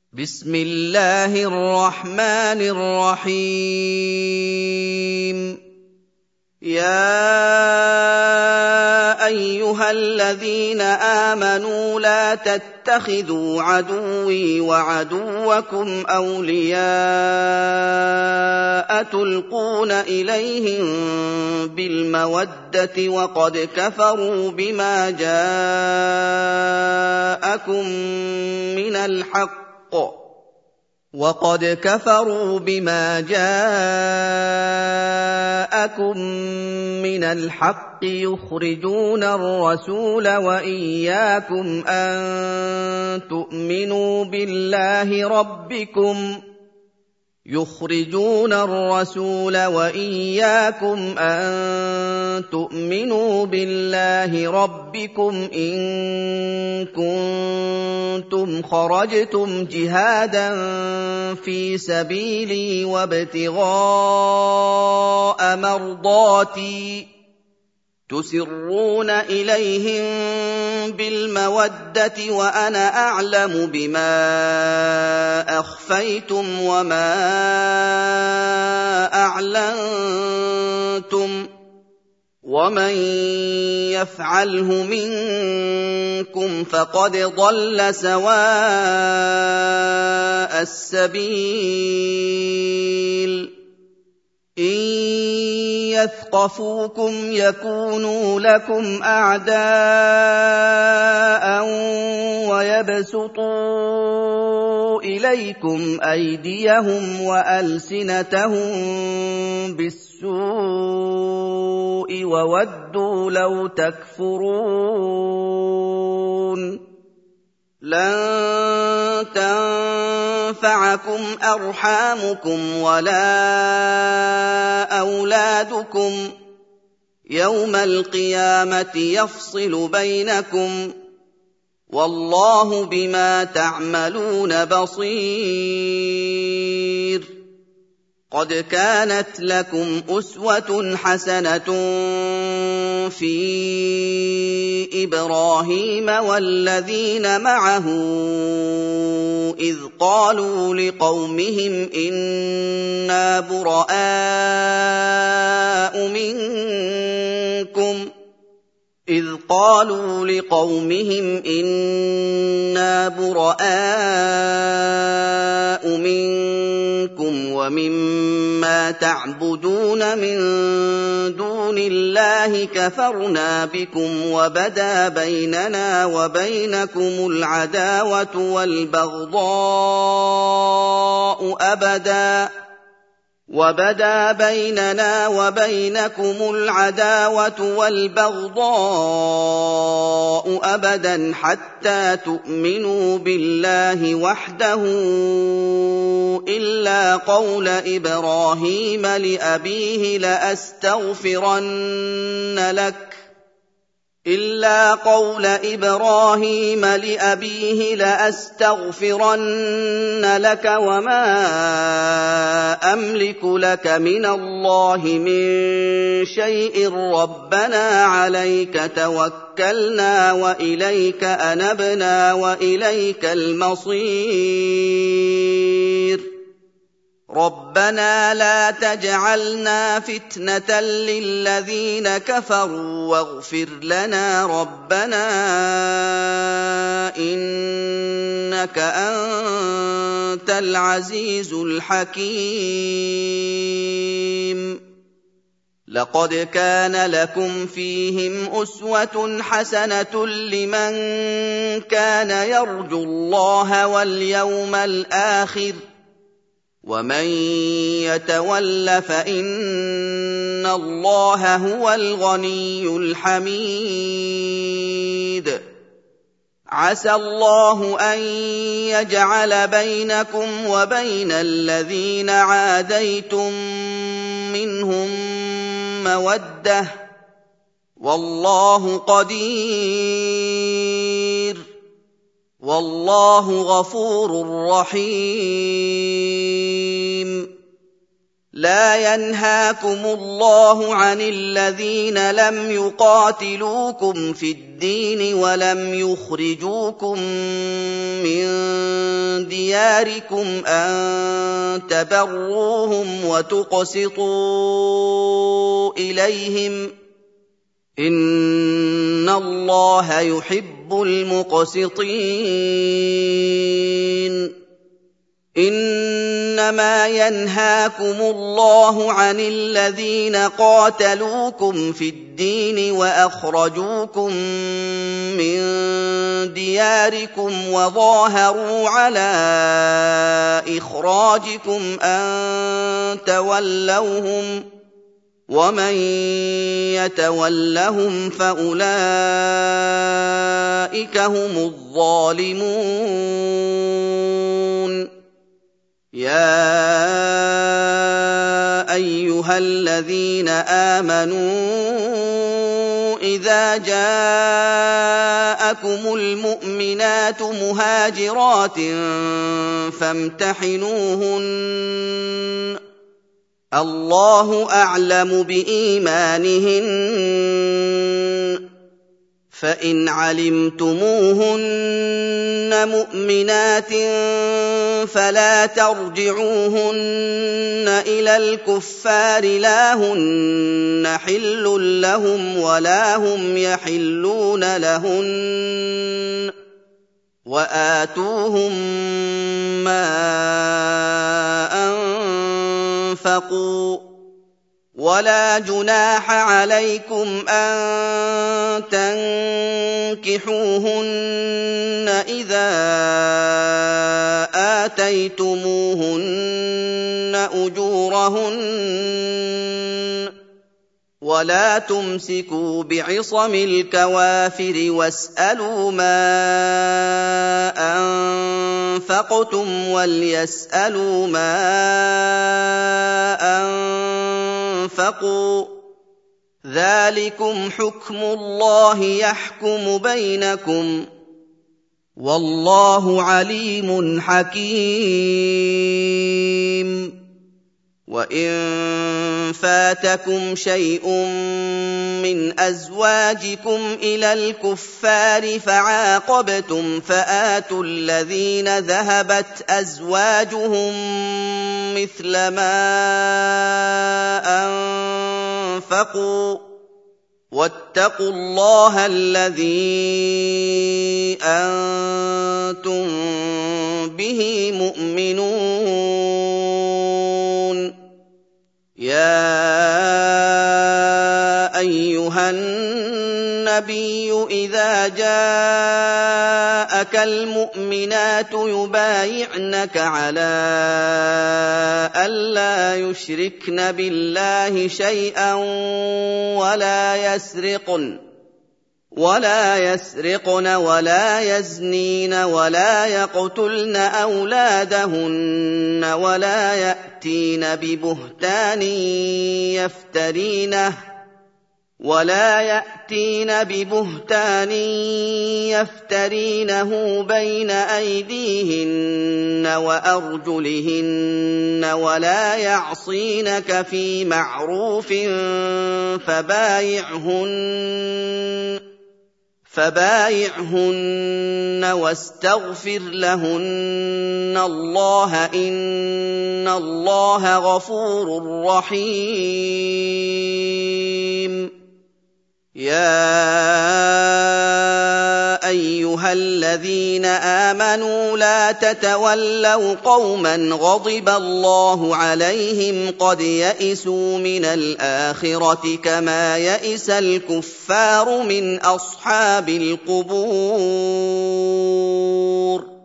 بسم الله الرحمن الرحيم يا أيها الذين آمنوا لا تتخذوا عدوي وعدوكم أولياء تلقون إليهم بالمودة وقد كفروا بما جاءكم من الحق يخرجون الرسول وإياكم أن تؤمنوا بالله ربكم إن كنتم خرجتم جهادا في سبيلي وابتغاء مرضاتي تسرون إليهم بالمودة وأنا أعلم بما أخفيتم وما أعلنتم ومن يفعله منكم فقد ضل سواء السبيل إن يثقفوكم يكونوا لكم أعداء ويبسطوا إليكم أيديهم وألسنتهم بالسوء وودوا لو تكفرون لن تنفعكم أرحامكم ولا أولادكم يوم القيامة يفصل بينكم والله بما تعملون بصير قد كانت لكم أسوة حسنة في إبراهيم والذين معه إذ قالوا لقومهم إنا براء منكم ومما تعبدون من دون الله كفرنا بكم وبدا بيننا وبينكم العداوة والبغضاء أبدا حتى تؤمنوا بالله وحده إلا قول إبراهيم لأبيه لأستغفرن لك وما أملك لك من الله من شيء ربنا عليك توكلنا وإليك أنبنا وإليك المصير ربنا لا تجعلنا فتنة للذين كفروا واغفر لنا ربنا إنك أنت العزيز الحكيم لقد كان لكم فيهم أسوة حسنة لمن كان يرجو الله واليوم الآخر ومن يتول فإن الله هو الغني الحميد عسى الله أن يجعل بينكم وبين الذين عاديتم منهم مودة والله قدير والله غفور رحيم لا ينهاكم الله عن الذين لم يقاتلوكم في الدين ولم يخرجوكم من دياركم أن تبروهم وتقسطوا إليهم إن الله يحب المقسطين إنما ينهاكم الله عن الذين قاتلوكم في الدين وأخرجوكم من دياركم وظاهروا على إخراجكم أن تولوهم ومن يتولهم فأولئك هم الظالمون يا أيها الذين آمنوا إذا جاءكم المؤمنات مهاجرات فامتحنوهن الله أعلم بإيمانهن فإن علمتموهن مؤمنات فلا ترجعوهن إلى الكفار لا هن حل لهم ولا هم يحلون لهن وآتوهم ما أنفقوا ولا جناح عليكم أن تنكحوهن إذا آتيتموهن أجورهن ولا تمسكوا بعصم الكوافر واسألوا ما أنفقتم وليسألوا ما أنفقوا ذلكم حكم الله يحكم بينكم والله عليم حكيم وإن فاتكم شيء من أزواجكم إلى الكفار فعاقبتم فآتوا الذين ذهبت أزواجهم مثل ما أنفقوا واتقوا الله الذي أنتم به مؤمنون يا أيها النبي إذا جاءك المؤمنات يبايعنك على ألا يشركن بالله شيئا ولا يسرقن ولا يزنين ولا يقتلن أولادهن ولا يأتين ببهتان يفترينه بين أيديهن وأرجلهن ولا يعصينك في معروف فبايعهن واستغفر لهن الله إن الله غفور رحيم يا أيها الذين آمنوا لا تتولوا قوما غضب الله عليهم قد يئسوا من الآخرة كما يئس الكفار من أصحاب القبور